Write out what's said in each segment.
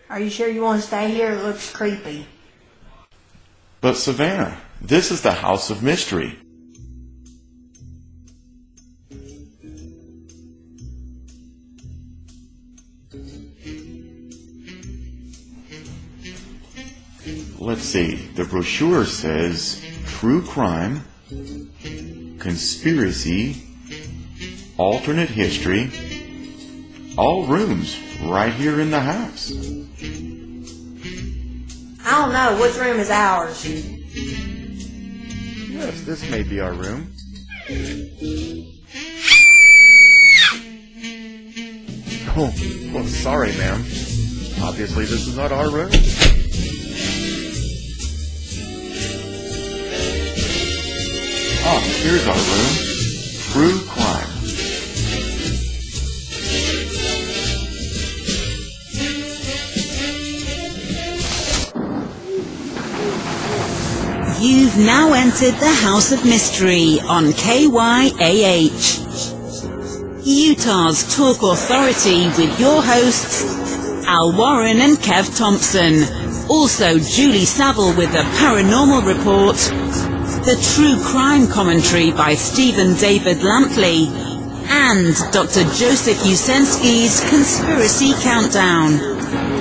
Are you sure you want to stay here? It looks creepy. But Savannah, this is the House of Mystery. Let's see, the brochure says true crime, conspiracy, alternate history, all rooms right here in the house. I don't know. Which room is ours? Yes, this may be our room. Oh, well, sorry, ma'am. Obviously, this is not our room. Ah, here's our room. True crime. You've now entered the House of Mystery on KYAH, Utah's Talk Authority, with your hosts, Al Warren and Kev Thompson. Also Julie Saville with the Paranormal Report, the True Crime Commentary by Stephen David Lampley, and Dr. Joseph Usensky's Conspiracy Countdown.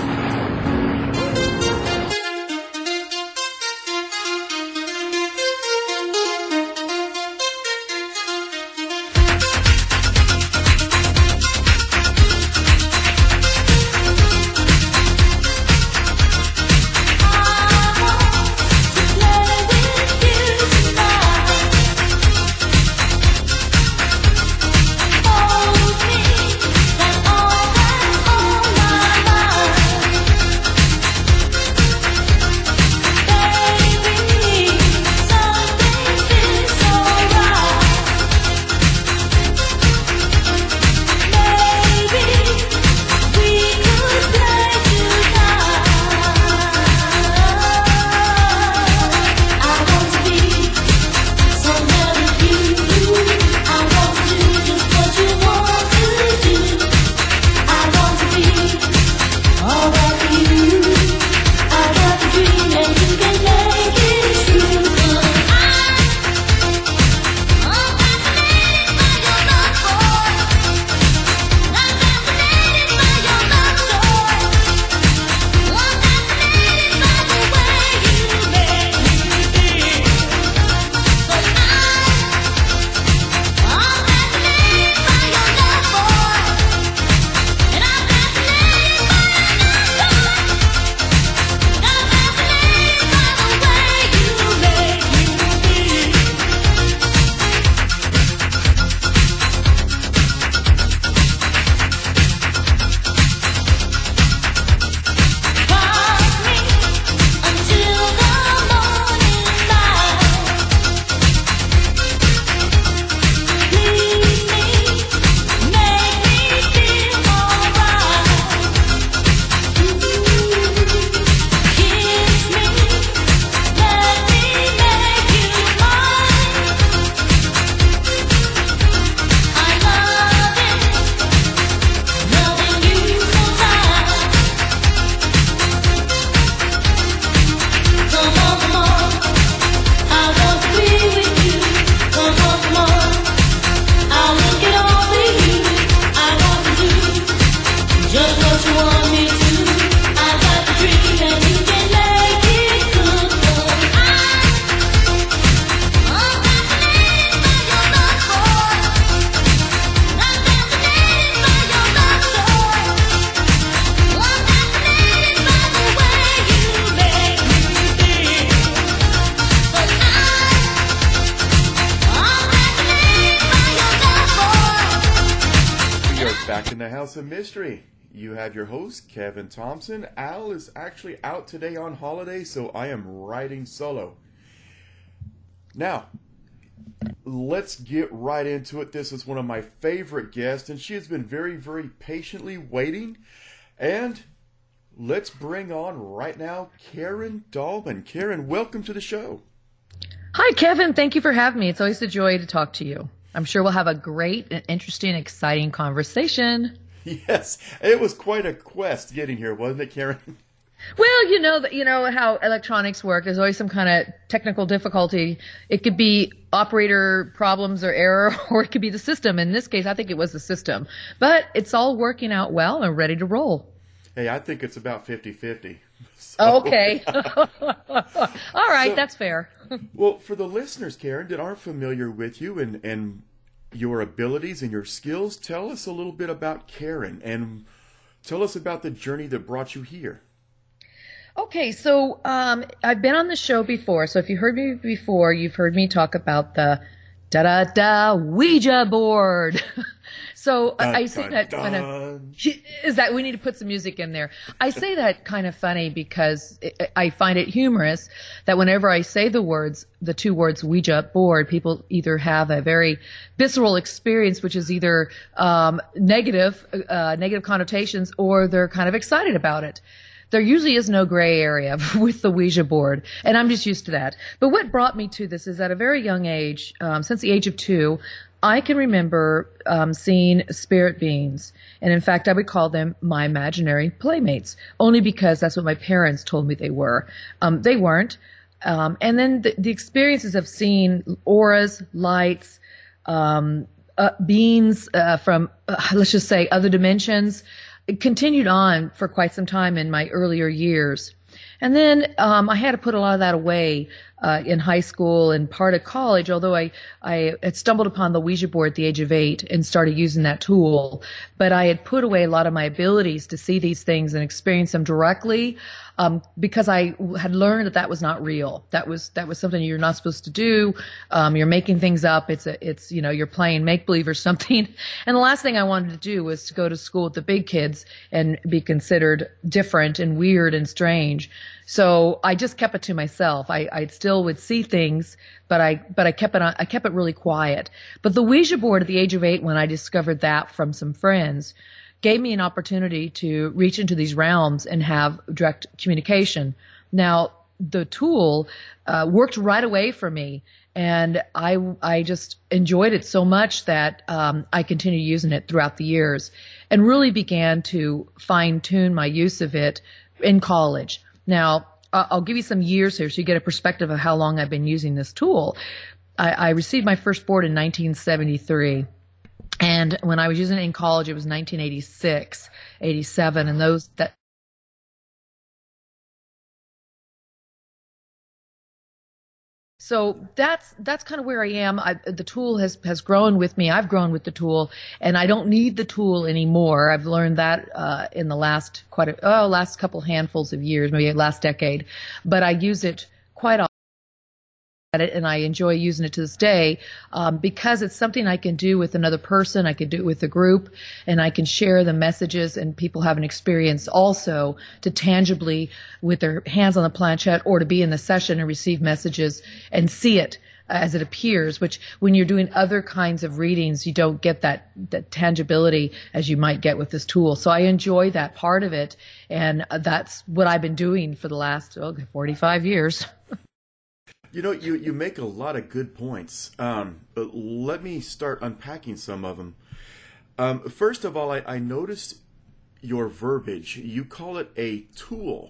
House of Mystery. You have your host, Kevin Thompson. Al is actually out today on holiday, so I am riding solo. Now, let's get right into it. This is one of my favorite guests, and she has been very, very patiently waiting. And let's bring on right now Karen Dahlman. Karen, welcome to the show. Hi, Kevin. Thank you for having me. It's always a joy to talk to you. I'm sure we'll have a great and interesting, exciting conversation. Yes, it was quite a quest getting here, wasn't it, Karen? Well, you know how electronics work. There's always some kind of technical difficulty. It could be operator problems or error, or it could be the system. In this case, I think it was the system. But it's all working out well and ready to roll. Hey, I think it's about 50-50. Okay. All right, that's fair. Well, for the listeners, Karen, that aren't familiar with you and your abilities and your skills, tell us a little bit about Karen and tell us about the journey that brought you here. Okay, so I've been on the show before. So if you heard me before, you've heard me talk about the da-da-da Ouija board. So I say that kind of, is that we need to put some music in there. I say that kind of funny because I find it humorous that whenever I say the two words Ouija board, people either have a very visceral experience, which is either negative connotations, or they're kind of excited about it. There usually is no gray area with the Ouija board, and I'm just used to that. But what brought me to this is at a very young age, since the age of 2, I can remember seeing spirit beings. And in fact, I would call them my imaginary playmates, only because that's what my parents told me they were. They weren't. And then the experiences of seeing auras, lights, beings from, let's just say, other dimensions, it continued on for quite some time in my earlier years. And then I had to put a lot of that away in high school and part of college, although I had stumbled upon the Ouija board at the age of 8 and started using that tool. But I had put away a lot of my abilities to see these things and experience them directly because I had learned that was not real. That was something you're not supposed to do. You're making things up. It's you're playing make-believe or something. And the last thing I wanted to do was to go to school with the big kids and be considered different and weird and strange. So I just kept it to myself. I still would see things, but I kept it really quiet. But the Ouija board at the age of 8, when I discovered that from some friends, gave me an opportunity to reach into these realms and have direct communication. Now, the tool worked right away for me, and I just enjoyed it so much that I continued using it throughout the years and really began to fine-tune my use of it in college. Now, I'll give you some years here so you get a perspective of how long I've been using this tool. I received my first board in 1973. And when I was using it in college, it was 1986, 87, and So that's kind of where I am. The tool has grown with me. I've grown with the tool, and I don't need the tool anymore. I've learned that in the last last couple handfuls of years, maybe last decade. But I use it quite often, and I enjoy using it to this day because it's something I can do with another person. I can do it with a group, and I can share the messages, and people have an experience also to tangibly, with their hands on the planchette, or to be in the session and receive messages and see it as it appears, which when you're doing other kinds of readings, you don't get that tangibility as you might get with this tool. So I enjoy that part of it, and that's what I've been doing for the last 45 years. You make a lot of good points, but let me start unpacking some of them. First of all, I noticed your verbiage. You call it a tool.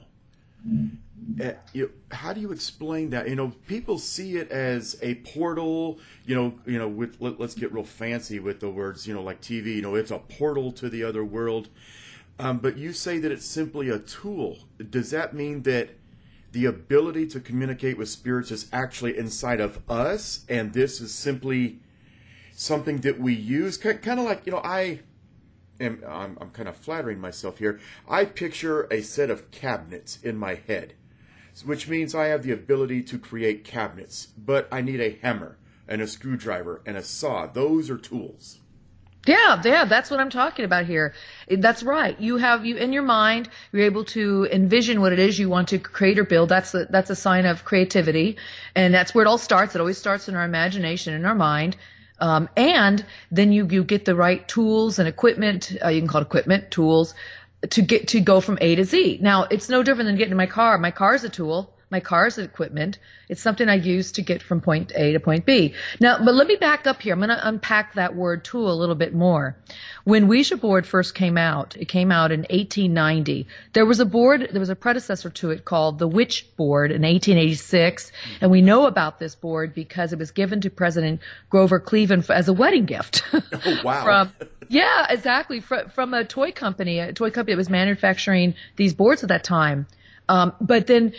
How do you explain that? People see it as a portal. Let's get real fancy with the words. Like TV. It's a portal to the other world. But you say that it's simply a tool. Does that mean that the ability to communicate with spirits is actually inside of us, and this is simply something that we use? Kind of like, I'm kind of flattering myself here. I picture a set of cabinets in my head, which means I have the ability to create cabinets, but I need a hammer and a screwdriver and a saw. Those are tools. Yeah, that's what I'm talking about here. That's right. You in your mind, you're able to envision what it is you want to create or build. That's a sign of creativity, and that's where it all starts. It always starts in our imagination, in our mind. And then you get the right tools and equipment. You can call it equipment, tools, to go from A to Z. Now, it's no different than getting in my car. My car is a tool. my car's equipment. It's something I use to get from point A to point B. Now, but let me back up here. I'm going to unpack that word tool a little bit more. When Ouija board first came out, it came out in 1890. There was a predecessor to it called the Witch board in 1886. And we know about this board because it was given to President Grover Cleveland as a wedding gift. Oh, wow. Yeah, exactly. From a toy company that was manufacturing these boards at that time. But then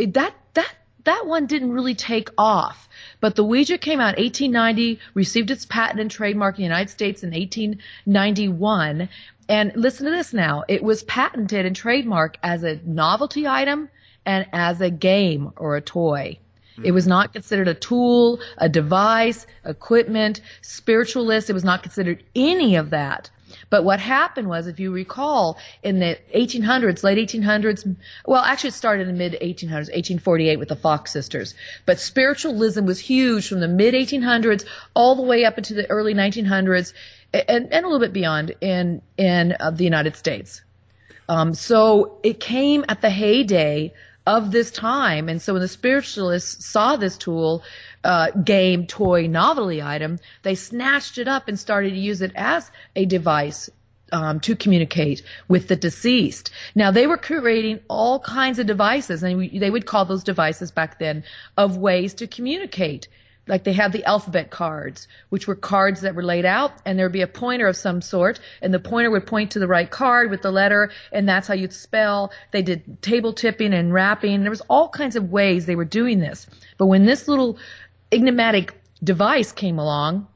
that one didn't really take off. But the Ouija came out in 1890, received its patent and trademark in the United States in 1891. And listen to this now. It was patented and trademarked as a novelty item and as a game or a toy. It was not considered a tool, a device, equipment, spiritualist. It was not considered any of that. But what happened was, if you recall, in the 1800s, late 1800s, well, actually it started in the mid-1800s, 1848 with the Fox sisters. But spiritualism was huge from the mid-1800s all the way up into the early 1900s and a little bit beyond in the United States. So it came at the heyday of this time. And so when the spiritualists saw this tool, game, toy, novelty item, they snatched it up and started to use it as a device to communicate with the deceased. Now, they were creating all kinds of devices, and they would call those devices back then of ways to communicate. Like they had the alphabet cards, which were cards that were laid out, and there would be a pointer of some sort, and the pointer would point to the right card with the letter, and that's how you'd spell. They did table tipping and rapping. There was all kinds of ways they were doing this. But when this little enigmatic device came along,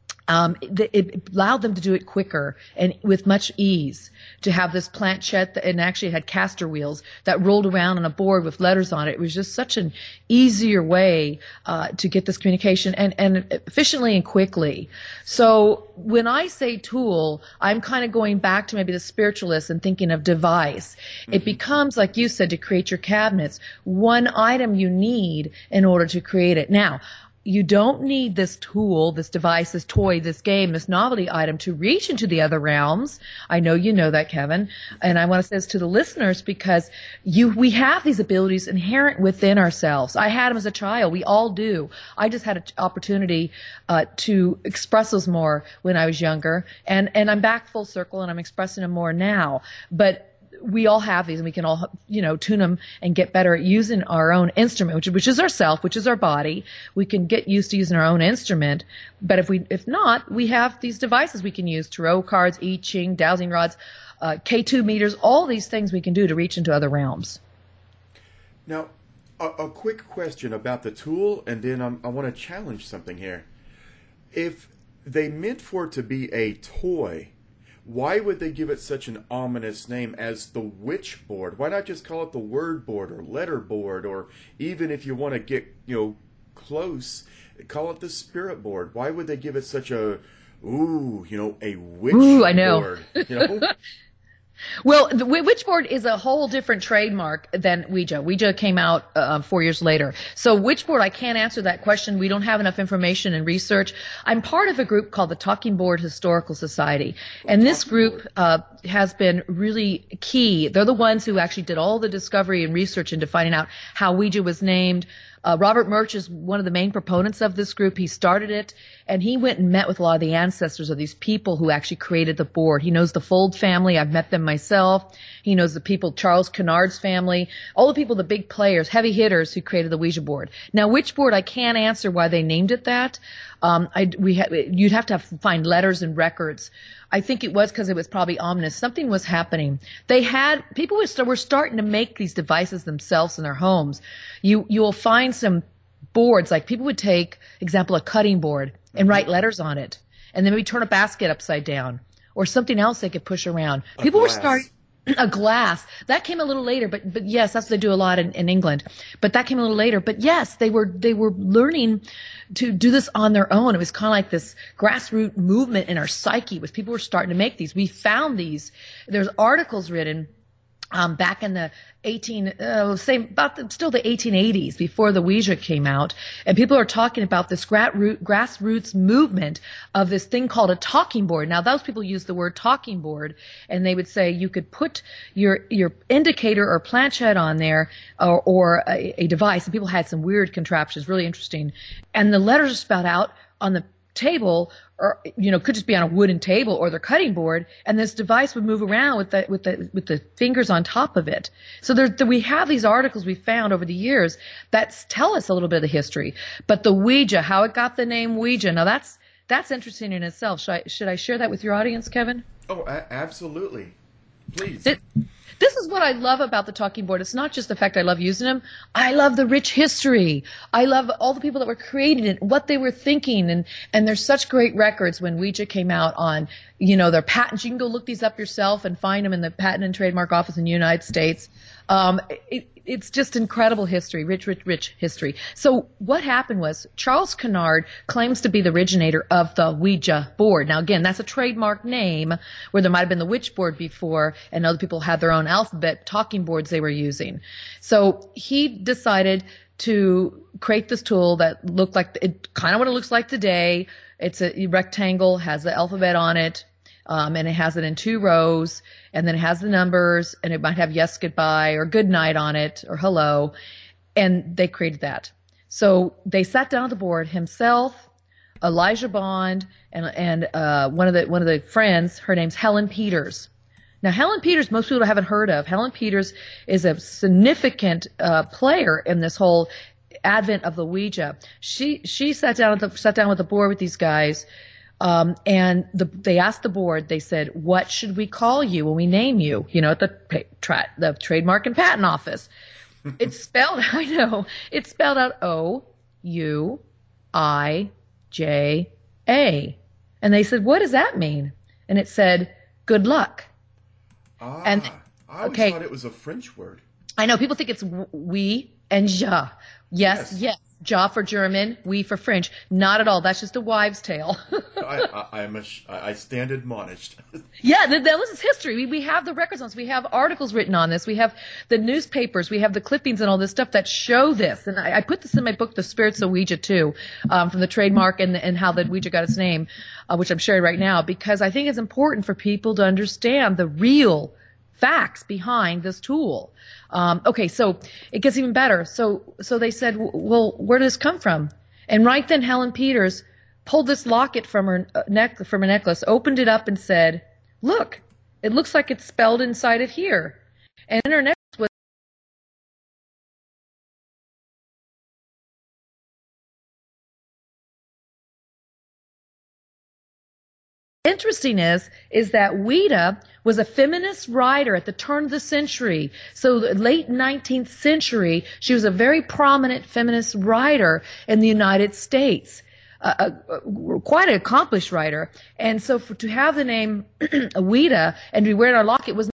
it allowed them to do it quicker and with much ease, to have this planchette and actually had caster wheels that rolled around on a board with letters on it. It was just such an easier way to get this communication and efficiently and quickly. So when I say tool, I'm kind of going back to maybe the spiritualists and thinking of device. Mm-hmm. It becomes, like you said, to create your cabinets, one item you need in order to create it. Now, you don't need this tool, this device, this toy, this game, this novelty item to reach into the other realms. I know you know that, Kevin. And I want to say this to the listeners because we have these abilities inherent within ourselves. I had them as a child. We all do. I just had an opportunity to express those more when I was younger. And I'm back full circle and I'm expressing them more now. But we all have these, and we can all, tune them and get better at using our own instrument, which is ourself, which is our body. We can get used to using our own instrument. But if not, we have these devices we can use: tarot cards, I Ching, dowsing rods, K2 meters, all these things we can do to reach into other realms. Now, a quick question about the tool, and then I want to challenge something here. If they meant for it to be a toy, why would they give it such an ominous name as the witch board? Why not just call it the word board or letter board, or even if you want to get, close, call it the spirit board? Why would they give it such a witch I know. board? Well, the Witchboard is a whole different trademark than Ouija. Ouija came out 4 years later. So Witchboard, I can't answer that question. We don't have enough information and research. I'm part of a group called the Talking Board Historical Society. And this group has been really key. They're the ones who actually did all the discovery and research into finding out how Ouija was named. Robert Murch is one of the main proponents of this group. He started it, and he went and met with a lot of the ancestors of these people who actually created the board. He knows the Fold family. I've met them myself. He knows the people, Charles Kennard's family, all the people, the big players, heavy hitters who created the Ouija board. Now, which board, I can't answer why they named it that. You'd have to find letters and records. I think it was because it was probably ominous. Something was happening. People were starting to make these devices themselves in their homes. You'll find some boards, like people would take, example, a cutting board and write letters on it, and then maybe turn a basket upside down or something else they could push around. People were starting. A glass. That came a little later, but yes, that's what they do a lot in England. But that came a little later. But yes, they were learning to do this on their own. It was kind of like this grassroots movement in our psyche, was people were starting to make these. We found these. There's articles written back in the still the 1880s, before the Ouija came out, and people are talking about this grassroots movement of this thing called a talking board. Now, those people use the word talking board, and they would say you could put your indicator or planchette on there, or a device, and people had some weird contraptions, really interesting, and the letters are spelled out on the table, or could just be on a wooden table or their cutting board, and this device would move around with the fingers on top of it. So we have these articles we found over the years that tell us a little bit of the history. But the Ouija, how it got the name Ouija, now that's interesting in itself. Should I share that with your audience, Kevin? Oh, absolutely. Please. This is what I love about the talking board. It's not just the fact I love using them. I love the rich history. I love all the people that were creating it, what they were thinking, and there's such great records when Ouija came out on, their patents. You can go look these up yourself and find them in the Patent and Trademark Office in the United States. It's just incredible history, rich history. So what happened was Charles Kennard claims to be the originator of the Ouija board. Now, again, that's a trademark name where there might have been the witch board before, and other people had their own alphabet talking boards they were using. So he decided to create this tool that looked like kind of what it looks like today. It's a rectangle, has the alphabet on it. And it has it in 2 rows, and then it has the numbers, and it might have yes, goodbye, or good night on it, or hello, and they created that. So they sat down at the board, himself, Elijah Bond, and one of the friends. Her name's Helen Peters. Now, Helen Peters, most people haven't heard of. Helen Peters is a significant player in this whole advent of the Ouija. She sat down with the board with these guys. And they asked the board, they said, what should we call you when we name you? At the Trademark and Patent Office. It's spelled out O-U-I-J-A. And they said, what does that mean? And it said, good luck. I always thought it was a French word. I know, people think it's oui and ja. Yes. Ja for German, oui for French. Not at all. That's just a wives' tale. I stand admonished. Yeah, that was his history. We have the records on this. We have articles written on this. We have the newspapers. We have the clippings and all this stuff that show this. And I put this in my book, The Spirits of Ouija, too, from the trademark and how the Ouija got its name, which I'm sharing right now, because I think it's important for people to understand the real facts behind this tool. Okay, so it gets even better. So they said, well, where did this come from? And right then, Helen Peters pulled this locket from her necklace, opened it up, and said, look, it looks like it's spelled inside of here. And in her necklace was interesting is that Ouida was a feminist writer at the turn of the century. So the late 19th century, she was a very prominent feminist writer in the United States. Quite an accomplished writer. And so to have the name Ouida and to be wearing our locket was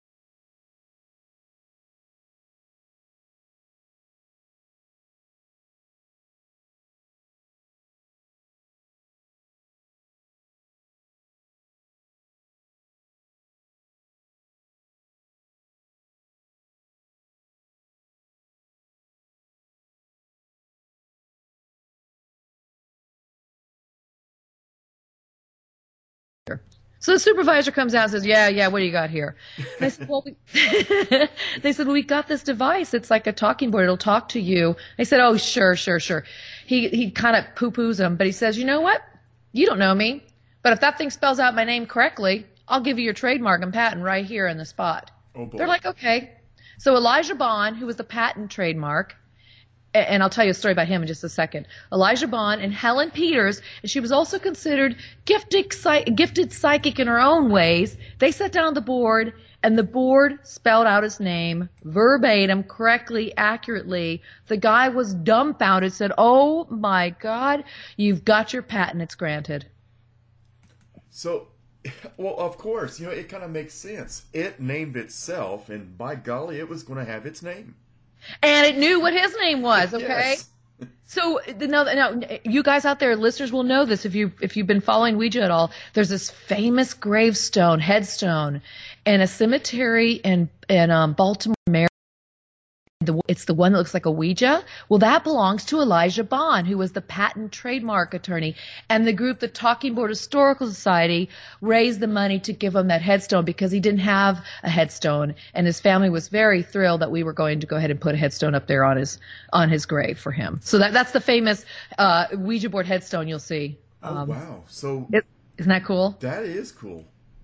So the supervisor comes out and says, yeah, what do you got here? And I said, well, we got this device. It's like a talking board. It'll talk to you. I said, oh, sure. He kind of poo-poos them, but he says, you know what? You don't know me, but if that thing spells out my name correctly, I'll give you your trademark and patent right here in the spot. Oh, boy. They're like, okay. So Elijah Bond, who was the patent trademark, and I'll tell you a story about him in just a second. Elijah Bond and Helen Peters, and she was also considered gifted psychic in her own ways. They sat down at the board, and the board spelled out his name verbatim, correctly, accurately. The guy was dumbfounded, said, oh my God, you've got your patent, it's granted. So, well, of course, it kind of makes sense. It named itself, and by golly, it was going to have its name. And it knew what his name was, okay? Yes. So now, you guys out there, listeners will know this if you've been following Ouija at all. There's this famous headstone, in a cemetery in Baltimore, Maryland. It's the one that looks like a Ouija. Well, that belongs to Elijah Bond, who was the patent trademark attorney. And the group, the Talking Board Historical Society, raised the money to give him that headstone because he didn't have a headstone. And his family was very thrilled that we were going to go ahead and put a headstone up there on his grave for him. So that's the famous Ouija board headstone you'll see. Wow. So isn't that cool? that is cool.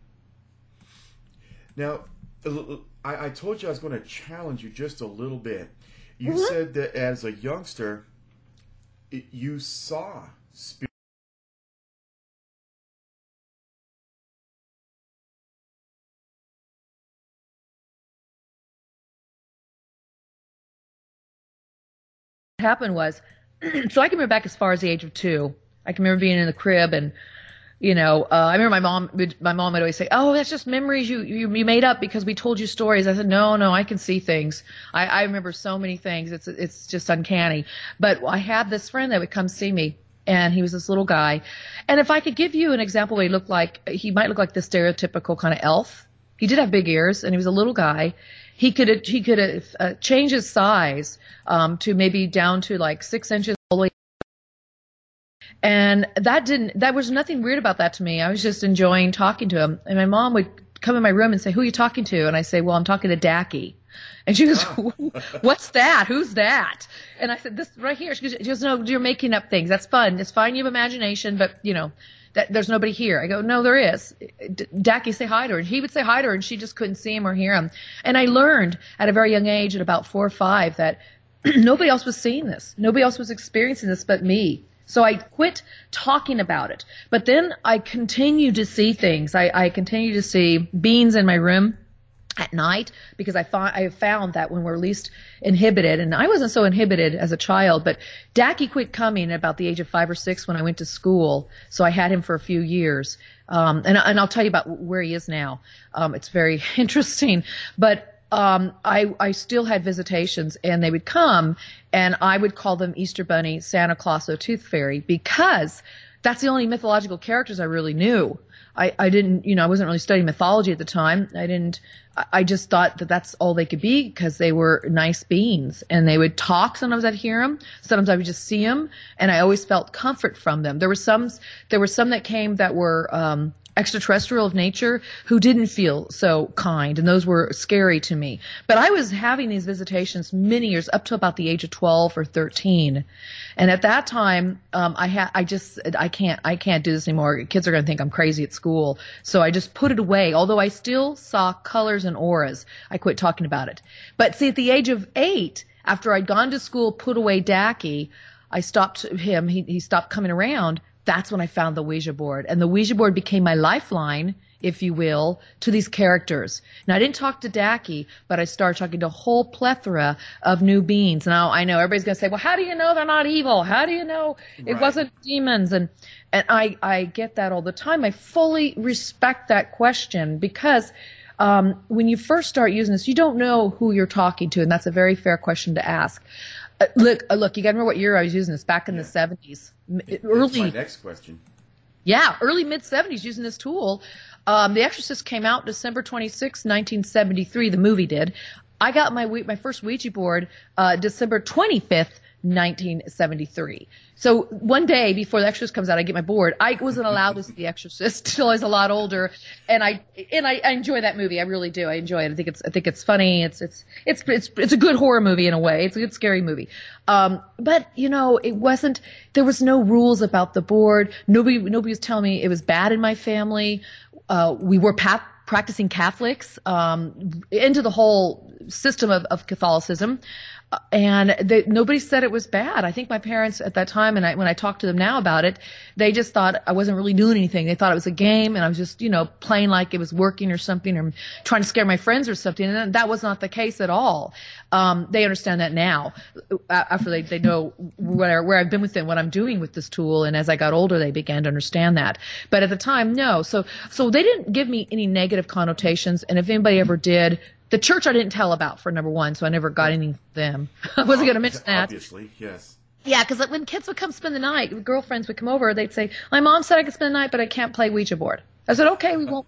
Now, I told you I was going to challenge you just a little bit. You said that as a youngster, you saw spirit. What happened was, so I can remember back as far as the age of 2. I can remember being in the crib and, I remember my mom would always say, "Oh, that's just memories you made up because we told you stories." I said, "No, I can see things. I remember so many things. It's just uncanny." But I had this friend that would come see me, and he was this little guy. And if I could give you an example, what he might look like the stereotypical kind of elf. He did have big ears, and he was a little guy. He could change his size to maybe down to like 6 inches all the way. And that was nothing weird about that to me. I was just enjoying talking to him. And my mom would come in my room and say, "Who are you talking to?" And I say, "Well, I'm talking to Dacky." And she goes, "What's that? Who's that?" And I said, "This right here." She goes, "No, you're making up things. That's fun. It's fine. You have imagination, but there's nobody here." I go, "No, there is. Dacky, say hi to her." And he would say hi to her, and she just couldn't see him or hear him. And I learned at a very young age, at about 4 or 5, that nobody else was seeing this. Nobody else was experiencing this but me. So I quit talking about it. But then I continued to see things. I continued to see beings in my room at night because I found that when we're least inhibited, and I wasn't so inhibited as a child, but Dacky quit coming at about the age of 5 or 6 when I went to school. So I had him for a few years. And I'll tell you about where he is now. It's very interesting. But I still had visitations, and they would come, and I would call them Easter Bunny, Santa Claus, or Tooth Fairy, because that's the only mythological characters I really knew. I didn't, I wasn't really studying mythology at the time. I just thought that that's all they could be because they were nice beings, and they would talk. Sometimes I'd hear them. Sometimes I would just see them, and I always felt comfort from them. There were some that came that were, extraterrestrial of nature who didn't feel so kind, and those were scary to me. But I was having these visitations many years, up to about the age of 12 or 13. And at that time, I can't do this anymore. Kids are going to think I'm crazy at school. So I just put it away. Although I still saw colors and auras, I quit talking about it. But see, at the age of 8, after I'd gone to school, put away Dacky, I stopped him. He stopped coming around. That's when I found the Ouija board. And the Ouija board became my lifeline, if you will, to these characters. Now, I didn't talk to Dacky, but I started talking to a whole plethora of new beings. Now, I know everybody's going to say, "Well, how do you know they're not evil? How do you know it wasn't demons?" And I get that all the time. I fully respect that question because when you first start using this, you don't know who you're talking to, and that's a very fair question to ask. Look, you got to remember what year I was using this, back in the 70s. That's my next question. Yeah, early mid-70s using this tool. The Exorcist came out December 26, 1973. The movie did. I got my first Ouija board December 25th, 1973. So one day before The Exorcist comes out, I get my board. I wasn't allowed to see The Exorcist until I was a lot older, and I enjoy that movie. I really do. I enjoy it. I think it's funny. It's a good horror movie in a way. It's a good scary movie. But it wasn't. There was no rules about the board. Nobody was telling me it was bad in my family. We were practicing Catholics into the whole system of Catholicism. And nobody said it was bad. I think my parents at that time, and when I talk to them now about it, they just thought I wasn't really doing anything. They thought it was a game, and I was just, playing like it was working or something, or trying to scare my friends or something. And that was not the case at all. They understand that now, after they know where I've been with them, what I'm doing with this tool. And as I got older, they began to understand that. But at the time, no. So they didn't give me any negative connotations. And if anybody ever did, the church I didn't tell about, for number one, so I never got any from them. I wasn't going to mention that. Obviously, yes. Yeah, because when kids would come spend the night, girlfriends would come over, they'd say, "My mom said I could spend the night, but I can't play Ouija board." I said, "Okay, we won't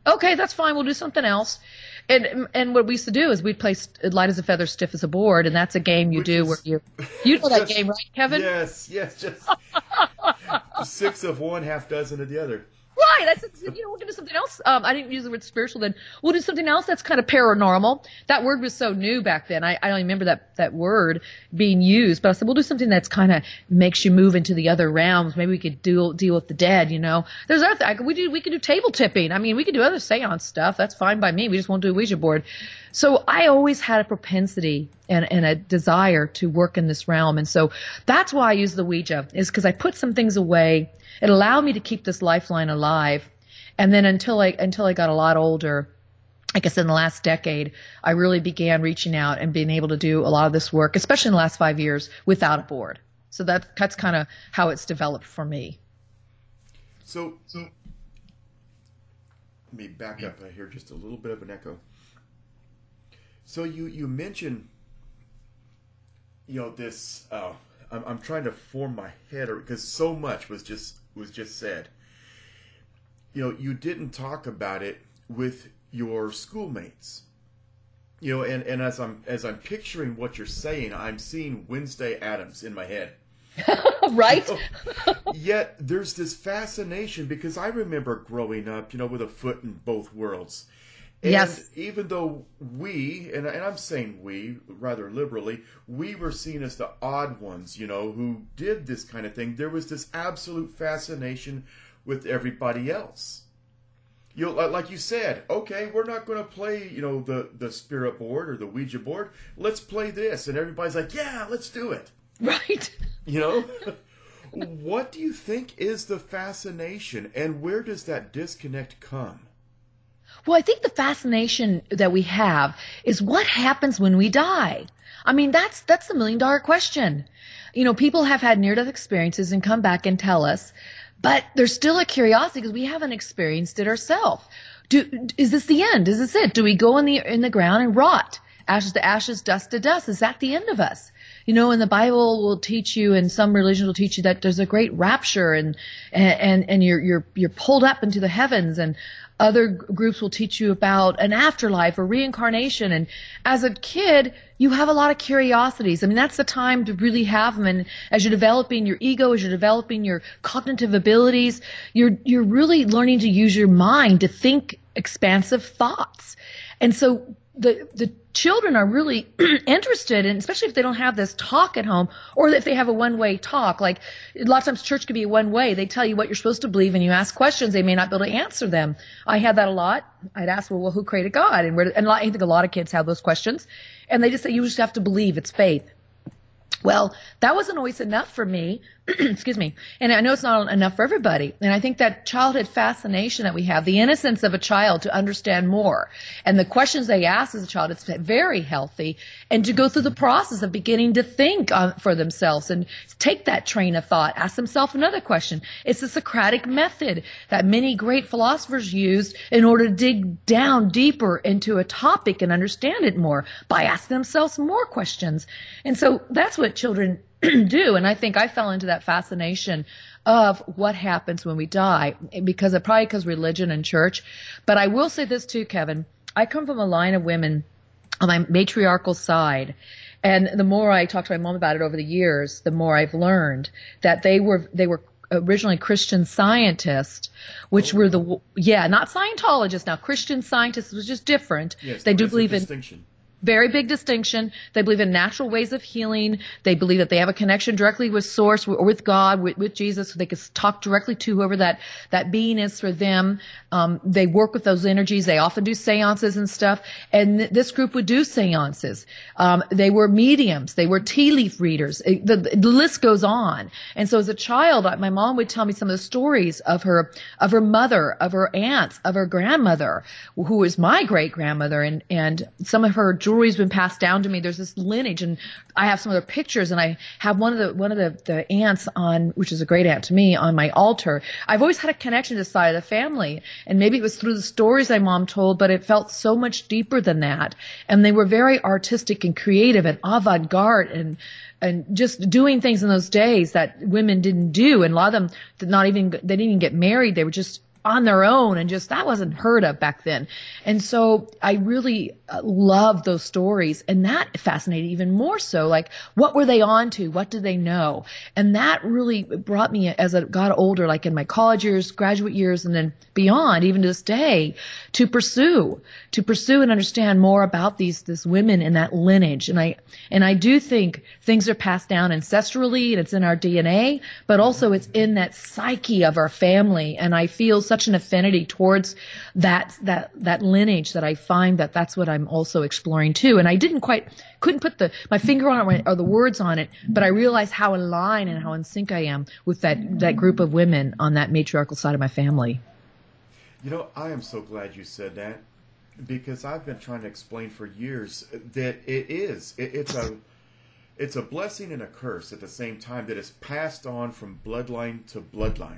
Okay, that's fine. We'll do something else. And what we used to do is we'd play light as a feather, stiff as a board, and that's a game you do where you know that game, right, Kevin? Yes, just 6 of one, half dozen of the other. Right. I said, we're going to do something else. I didn't use the word spiritual then. We'll do something else that's kind of paranormal. That word was so new back then. I don't remember that word being used, but I said, we'll do something that's kind of makes you move into the other realms. Maybe we could deal with the dead, There's other we could do table tipping. I mean, we could do other seance stuff. That's fine by me. We just won't do a Ouija board. So I always had a propensity and a desire to work in this realm. And so that's why I use the Ouija, is because I put some things away. It allowed me to keep this lifeline alive. And then until I got a lot older, I guess in the last decade, I really began reaching out and being able to do a lot of this work, especially in the last 5 years, without a board. So that's kind of how it's developed for me. So let me back up. I hear just a little bit of an echo. So you mentioned, this. I'm trying to form my head, because so much was just said. You didn't talk about it with your schoolmates. And as I'm picturing what you're saying, I'm seeing Wednesday Addams in my head. Right? Yet there's this fascination, because I remember growing up, with a foot in both worlds. And yes. Even though we, and I'm saying we rather liberally, we were seen as the odd ones, who did this kind of thing, there was this absolute fascination with everybody else. Like you said, okay, we're not going to play, the spirit board or the Ouija board. Let's play this. And everybody's like, yeah, let's do it. Right. What do you think is the fascination, and where does that disconnect come? Well, I think the fascination that we have is what happens when we die. I mean, that's the $1 million question. People have had near-death experiences and come back and tell us, but there's still a curiosity because we haven't experienced it ourselves. Is this the end? Is this it? Do we go in the ground and rot? Ashes to ashes, dust to dust. Is that the end of us? And the Bible will teach you, and some religions will teach you that there's a great rapture and you're pulled up into the heavens, and other groups will teach you about an afterlife or reincarnation. And as a kid, you have a lot of curiosities. I mean, that's the time to really have them. And as you're developing your ego, as you're developing your cognitive abilities, you're really learning to use your mind to think expansive thoughts. And so the children are really interested in, especially if they don't have this talk at home, or if they have a one-way talk. Like a lot of times church could be a one-way. They tell you what you're supposed to believe, and you ask questions. They may not be able to answer them. I had that a lot. I'd ask, well, who created God? I think a lot of kids have those questions. And they just say, you just have to believe. It's faith. Well, that wasn't always enough for me. Excuse me. And I know it's not enough for everybody. And I think that childhood fascination that we have, the innocence of a child to understand more, and the questions they ask as a child, it's very healthy. And to go through the process of beginning to think for themselves and take that train of thought, ask themselves another question. It's the Socratic method that many great philosophers used in order to dig down deeper into a topic and understand it more by asking themselves more questions. And so that's what children do. And I think I fell into that fascination of what happens when we die, because religion and church. But I will say this too, Kevin. I come from a line of women on my matriarchal side. And the more I talked to my mom about it over the years, the more I've learned that they were originally Christian Scientists, which were not Scientologists. Now, Christian Scientists was just different. Yes, they do believe in distinction. Very big distinction. They believe in natural ways of healing. They believe that they have a connection directly with Source or with God, with Jesus, so they can talk directly to whoever that being is for them. They work with those energies. They often do seances and stuff. And this group would do seances. They were mediums. They were tea leaf readers. The list goes on. And so as a child, my mom would tell me some of the stories of her mother, of her aunts, of her grandmother, who was my great grandmother, and some of her jewelry's been passed down to me. There's this lineage, and I have some other pictures, and I have one of the aunts on, which is a great aunt to me, on my altar. I've always had a connection to this side of the family, and maybe it was through the stories my mom told, but it felt so much deeper than that. And they were very artistic and creative and avant-garde and just doing things in those days that women didn't do. And a lot of them they didn't even get married. They were just on their own, and just that wasn't heard of back then. And so I really love those stories, and that fascinated even more so. Like, what were they on to? What did they know? And that really brought me, as I got older, like in my college years, graduate years, and then beyond, even to this day, to pursue and understand more about these women in that lineage. And I do think things are passed down ancestrally, and it's in our DNA, but also it's in that psyche of our family. And I feel such an affinity towards that lineage that I find that that's what I'm also exploring too. And I couldn't put my finger on it or the words on it, but I realized how in line and how in sync I am with that group of women on that matriarchal side of my family. You know, I am so glad you said that, because I've been trying to explain for years that it's a blessing and a curse at the same time, that it's passed on from bloodline to bloodline.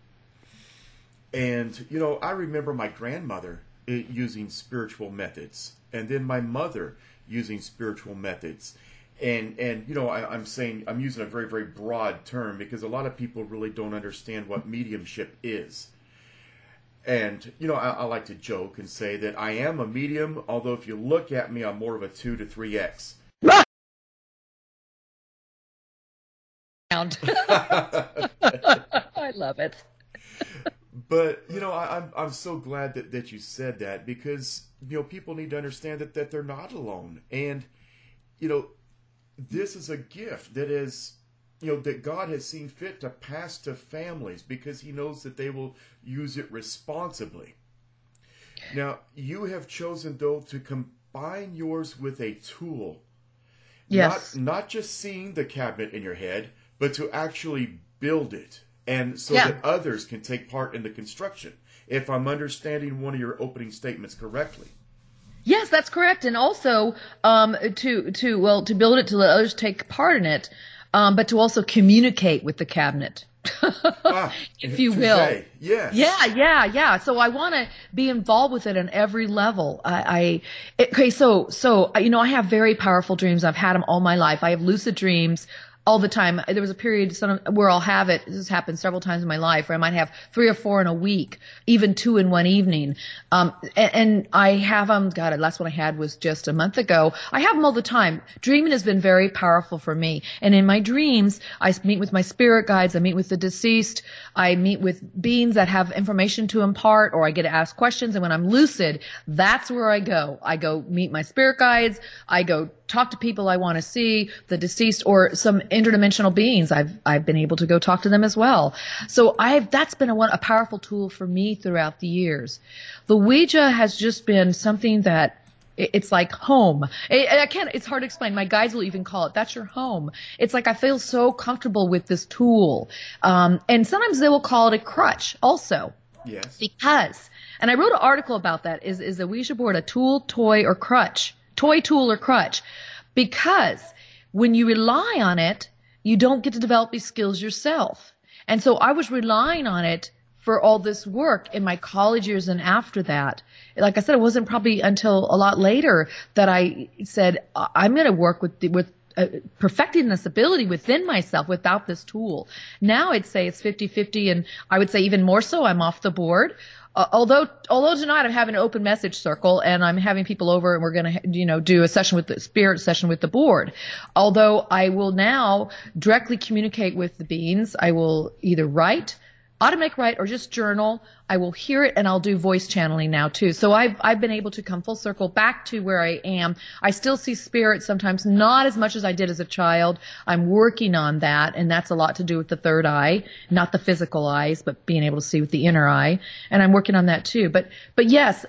And, you know, I remember my grandmother using spiritual methods, and then my mother using spiritual methods. And you know, I'm using a very, very broad term, because a lot of people really don't understand what mediumship is. And, you know, I like to joke and say that I am a medium, although if you look at me, I'm more of a 2 to 3X. I love it. But, you know, I'm so glad that you said that, because, you know, people need to understand that they're not alone. And, you know, this is a gift that is, you know, that God has seen fit to pass to families, because he knows that they will use it responsibly. Now, you have chosen, though, to combine yours with a tool. Yes. Not just seeing the cabinet in your head, but to actually build it, and so that others can take part in the construction, if I'm understanding one of your opening statements correctly. Yes, that's correct. And also to build it, to let others take part in it, but to also communicate with the cabinet, if you will. Yes. Yeah. So I want to be involved with it on every level. So you know, I have very powerful dreams. I've had them all my life. I have lucid dreams all the time. There was a period where I'll have it. This has happened several times in my life, where I might have 3 or 4 in a week, even 2 in one evening. And I have them. God, the last one I had was just a month ago. I have them all the time. Dreaming has been very powerful for me. And in my dreams, I meet with my spirit guides. I meet with the deceased. I meet with beings that have information to impart, or I get to ask questions. And when I'm lucid, that's where I go. I go meet my spirit guides. I go talk to people I want to see, the deceased, or some interdimensional beings. I've been able to go talk to them as well. So that's been a powerful tool for me throughout the years. The Ouija has just been something that it's like home. It's hard to explain. My guides will even call it, that's your home. It's like I feel so comfortable with this tool. And sometimes they will call it a crutch also. Yes. Because, and I wrote an article about that, is the Ouija board a tool, toy, or crutch? Toy, tool, or crutch? Because when you rely on it, you don't get to develop these skills yourself. And so I was relying on it for all this work in my college years and after that. Like I said, it wasn't probably until a lot later that I said, I'm going to work with perfecting this ability within myself without this tool. Now I'd say it's 50-50, and I would say even more so, I'm off the board. Although tonight I'm having an open message circle, and I'm having people over, and we're going to, do a session with the spirit session with the board. Although I will now directly communicate with the beings. I will either automatic write, or just journal. I will hear it, and I'll do voice channeling now too. So I've been able to come full circle back to where I am. I still see spirit sometimes, not as much as I did as a child. I'm working on that, and that's a lot to do with the third eye, not the physical eyes, but being able to see with the inner eye. And I'm working on that too. But yes,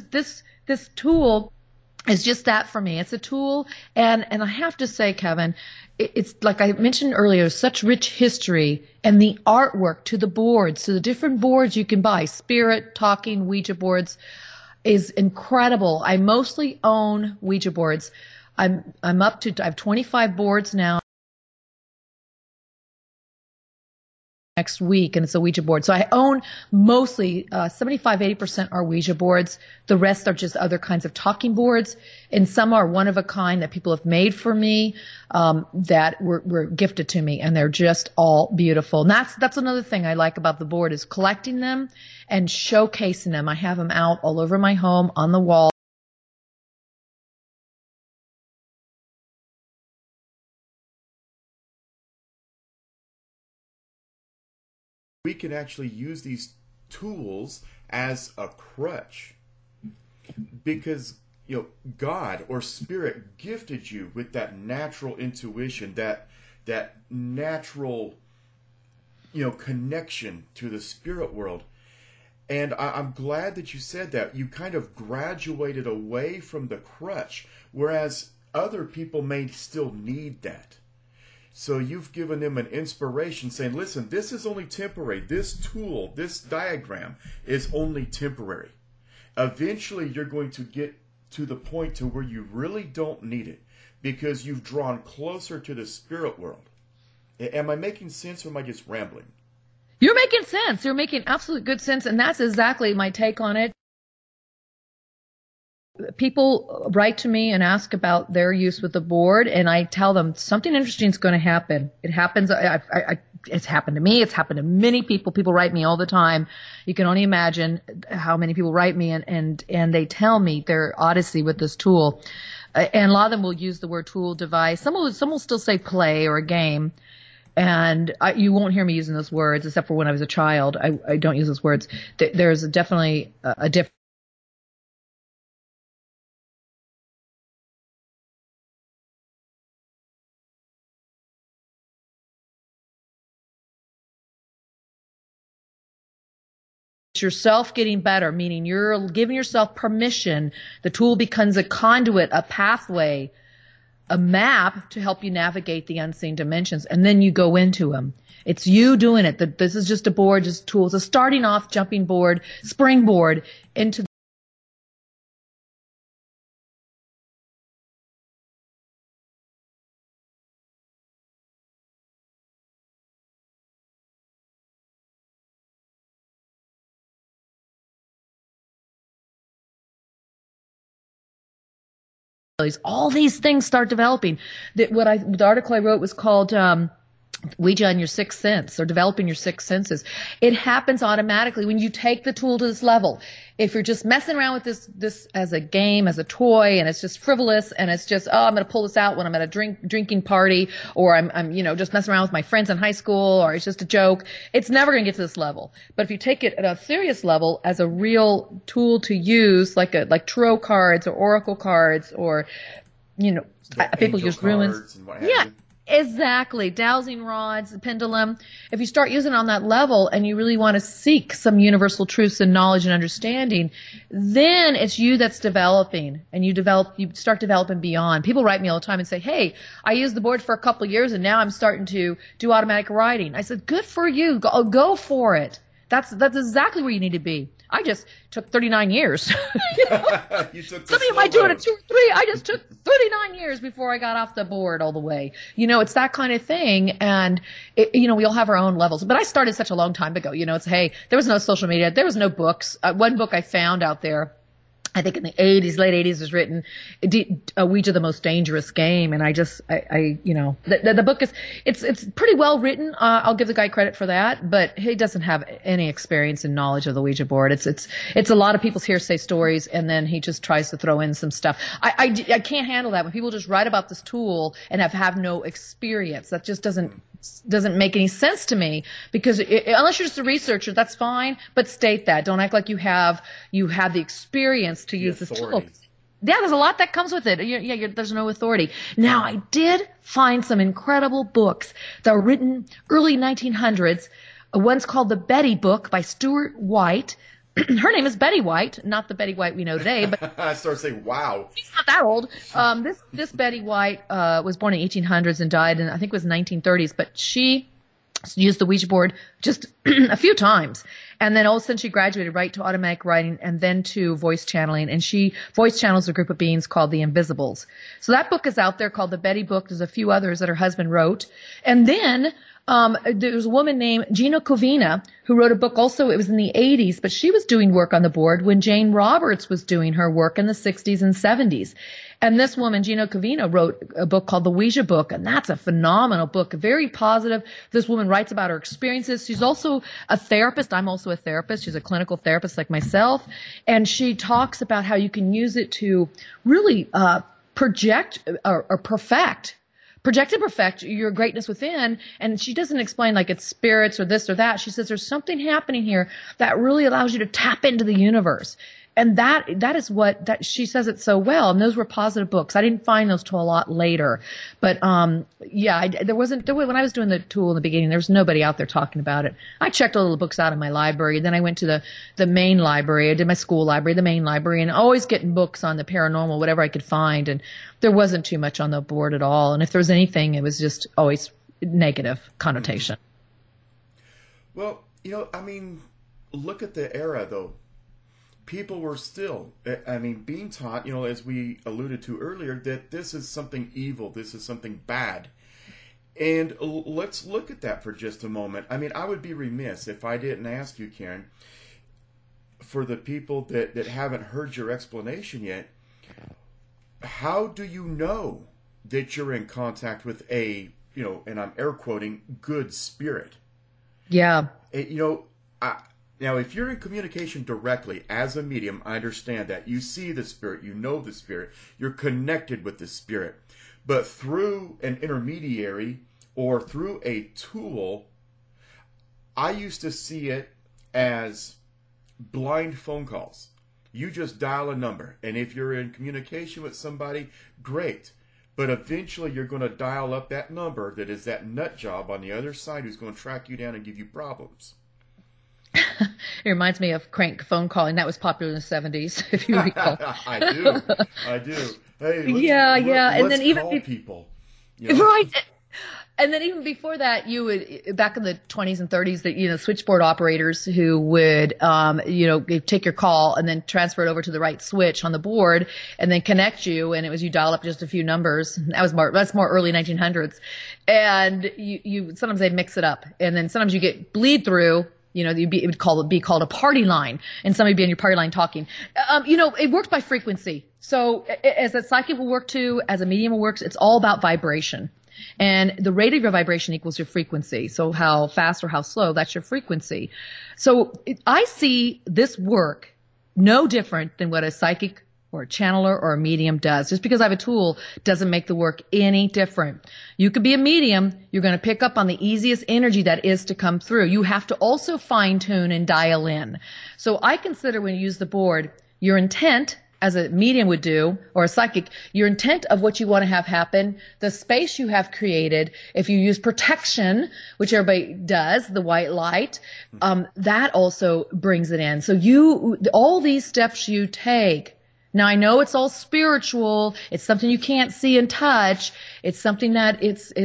this tool is just that for me. It's a tool, and I have to say, Kevin, it's like I mentioned earlier, such rich history, and the artwork to the boards, to the different boards you can buy, spirit, talking, Ouija boards, is incredible. I mostly own Ouija boards. I have 25 boards now. next week, and it's a Ouija board. So I own mostly 75-80% are Ouija boards. The rest are just other kinds of talking boards, and some are one of a kind that people have made for me, that were gifted to me, and they're just all beautiful. And that's another thing I like about the board, is collecting them and showcasing them. I have them out all over my home on the wall. We can actually use these tools as a crutch, because God or Spirit gifted you with that natural intuition, that natural connection to the spirit world. And I'm glad that you said that. You kind of graduated away from the crutch, whereas other people may still need that. So you've given them an inspiration saying, listen, this is only temporary. This tool, this diagram is only temporary. Eventually, you're going to get to the point to where you really don't need it, because you've drawn closer to the spirit world. Am I making sense, or am I just rambling? You're making sense. You're making absolute good sense, and that's exactly my take on it. People write to me and ask about their use with the board, and I tell them something interesting is going to happen. It happens. It's happened to me. It's happened to many people. People write me all the time. You can only imagine how many people write me, and they tell me their odyssey with this tool. And a lot of them will use the word tool, device. Some will still say play or a game. And you won't hear me using those words, except for when I was a child. I don't use those words. There's definitely a difference. Yourself getting better, meaning you're giving yourself permission. The tool becomes a conduit, a pathway, a map to help you navigate the unseen dimensions, and then you go into them. It's you doing it. This is just a board, just tools, a starting off jumping board, springboard into all these things start developing. The article I wrote was called Ouija and Your Sixth Sense, or Developing Your Sixth Senses. It happens automatically when you take the tool to this level. If you're just messing around with this as a game, as a toy, and it's just frivolous, and it's just, I'm going to pull this out when I'm at a drinking party, or I'm just messing around with my friends in high school, or it's just a joke, it's never going to get to this level. But if you take it at a serious level as a real tool to use, like tarot cards or oracle cards, or people use ruins. Yeah. Exactly. Dowsing rods, the pendulum. If you start using it on that level and you really want to seek some universal truths and knowledge and understanding, then it's you that's developing, and you start developing beyond. People write me all the time and say, hey, I used the board for a couple of years and now I'm starting to do automatic writing. I said, good for you. Go for it. That's exactly where you need to be. I just took 39 years. Somebody might do it at 2 or 3. I just took 39 years before I got off the board all the way. It's that kind of thing. And, we all have our own levels. But I started such a long time ago. There was no social media. There was no books. One book I found out there, I think in the late 80s was written, Ouija, the Most Dangerous Game. And the book it's pretty well written. I'll give the guy credit for that, but he doesn't have any experience and knowledge of the Ouija board. It's a lot of people's hearsay stories, and then he just tries to throw in some stuff. I can't handle that when people just write about this tool and have no experience. That just doesn't make any sense to me, because unless you're just a researcher, that's fine, but state that. Don't act like you have the experience to use this tool. Yeah, there's a lot that comes with it. There's no authority. Now, I did find some incredible books that were written early 1900s. One's called The Betty Book by Stuart White. Her name is Betty White, not the Betty White we know today. But I started saying, wow. She's not that old. This Betty White was born in 1800s and died in, I think it was 1930s. But she used the Ouija board just a few times. And then all of a sudden she graduated right to automatic writing and then to voice channeling. And she voice channels a group of beings called the Invisibles. So that book is out there called The Betty Book. There's a few others that her husband wrote. And then There was a woman named Gina Covina who wrote a book also. It was in the 80s, but she was doing work on the board when Jane Roberts was doing her work in the 60s and 70s. And this woman, Gina Covina, wrote a book called The Ouija Book, and that's a phenomenal book, very positive. This woman writes about her experiences. She's also a therapist. I'm also a therapist. She's a clinical therapist like myself. And she talks about how you can use it to really project and perfect your greatness within. And she doesn't explain like it's spirits or this or that. She says there's something happening here that really allows you to tap into the universe. And that is what that she says it so well. And those were positive books. I didn't find those till a lot later. But there wasn't when I was doing the tool in the beginning, there was nobody out there talking about it. I checked all the books out in my library. Then I went to the main library. I did my school library, the main library, and always getting books on the paranormal, whatever I could find. And there wasn't too much on the board at all. And if there was anything, it was just always negative connotation. Well, I mean, look at the era though. People were still, being taught, as we alluded to earlier, that this is something evil, this is something bad. And let's look at that for just a moment. I would be remiss if I didn't ask you, Karen, for the people that haven't heard your explanation yet, how do you know that you're in contact with a, and I'm air quoting, good spirit? Yeah. Now, if you're in communication directly as a medium, I understand that. You see the spirit, you know the spirit, you're connected with the spirit. But through an intermediary or through a tool, I used to see it as blind phone calls. You just dial a number, and if you're in communication with somebody, great. But eventually you're going to dial up that number that is that nut job on the other side who's going to track you down and give you problems. It reminds me of crank phone calling. That was popular in the 70s, if you recall. I do. Hey, let's and then even call people. Right. And then even before that, you would, back in the 20s and 30s, that, switchboard operators who would, take your call and then transfer it over to the right switch on the board and then connect you. And it was, you dial up just a few numbers. That's more early 1900s. And you sometimes they'd mix it up. And then sometimes you get bleed through. It would be called a party line, and somebody be on your party line talking. It works by frequency. So as a psychic will work too, as a medium will work, it's all about vibration. And the rate of your vibration equals your frequency. So how fast or how slow, that's your frequency. So I see this work no different than what a psychic or a channeler or a medium does. Just because I have a tool doesn't make the work any different. You could be a medium. You're going to pick up on the easiest energy that is to come through. You have to also fine tune and dial in. So I consider when you use the board, your intent, as a medium would do, or a psychic, your intent of what you want to have happen, the space you have created. If you use protection, which everybody does, the white light, that also brings it in. So all these steps you take. Now, I know it's all spiritual. It's something you can't see and touch. It's something that